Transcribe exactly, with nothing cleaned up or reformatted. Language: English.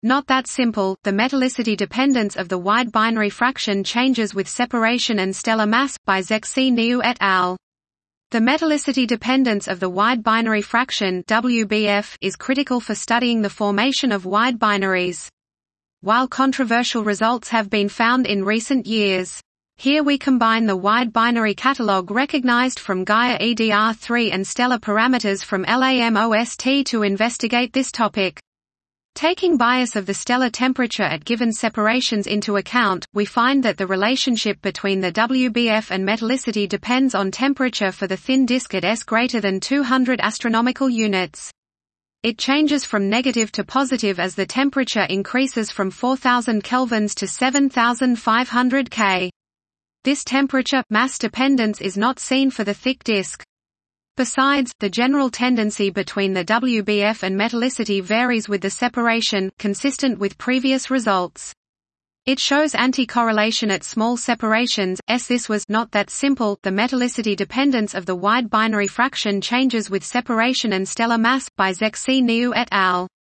Not that simple. The metallicity dependence of the wide binary fraction changes with separation and stellar mass, by Zeksi-Niu et al. The metallicity dependence of the wide binary fraction W B F is critical for studying the formation of wide binaries. While controversial results have been found in recent years. Here we combine the wide binary catalog recognized from Gaia E D R three and stellar parameters from LAMOST to investigate this topic. Taking bias of the stellar temperature at given separations into account, we find that the relationship between the W B F and metallicity depends on temperature for the thin disk at S greater than two hundred astronomical units. It changes from negative to positive as the temperature increases from four thousand kelvins to seven thousand five hundred Kelvin. This temperature-mass dependence is not seen for the thick disk. Besides, the general tendency between the W B F and metallicity varies with the separation, consistent with previous results. It shows anti-correlation at small separations, as this was not that simple. The metallicity dependence of the wide binary fraction changes with separation and stellar mass, by Zeksi-Niu et al.